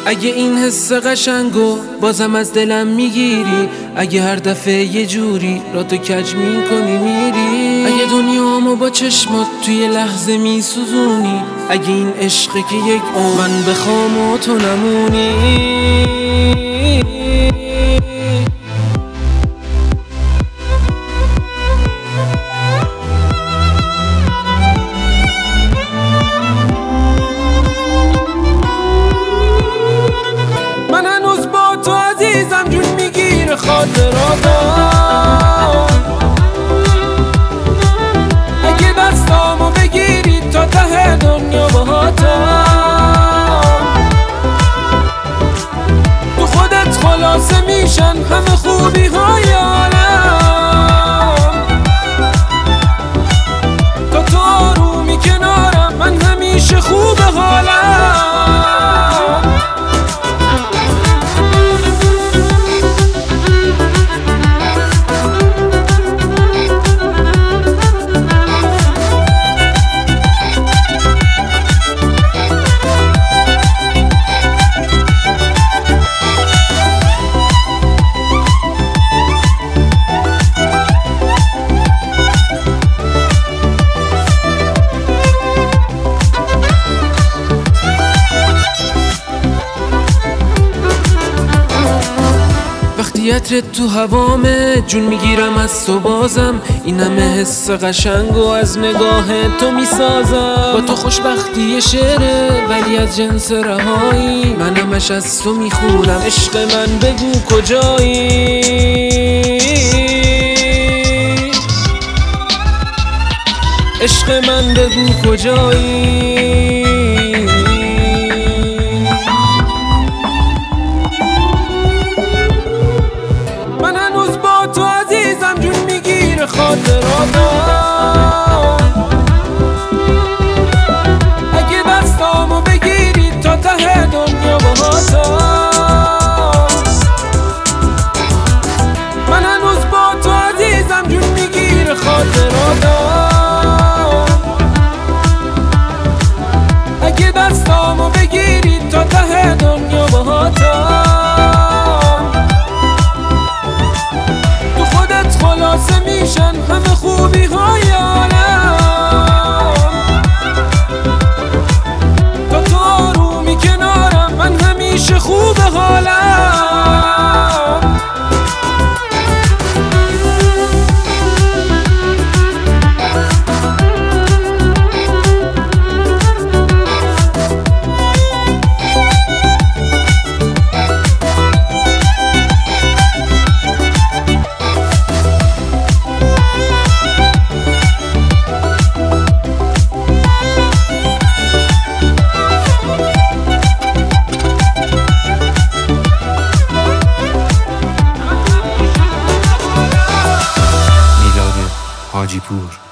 اگه این حس قشنگو بازم از دلم میگیری، اگه هر دفعه یه جوری را تو کج میکنی میری، اگه دنیامو با چشمات توی لحظه میسوزونی، اگه این عشقه که یک من بخوام و تو نمونی. من هنوز با تو عزیزم جون میگیره خاطراتم، اگه دستامو بگیری تا ته دنیا باهاتم، تو خودت خلاصه میشن همه خوبی های عالم، تا تو آرومی کنارم من همیشه خوب حالم. عطرت تو هوامه جون میگیرم از تو بازم، این همه حس قشنگ و از نگاه تو میسازم. با تو خوشبختی شعره ولی از جنس رهایی، من همش از تو میخونم عشق من بگو کجایی. عشق من بگو کجایی. تو عزیزم جون میگیره خاطراتم، اگه دستامو بگیری تا ته دنیا باهاتم، من هنوز با تو عزیزم جون میگیره خاطراتم، اگه دستامو بگیری تا ته دنیا باهاتم، خلاصه میشن همه خوبی های عالم، تا تو آرومی کنارم من همیشه خوب حالم. حاجی پور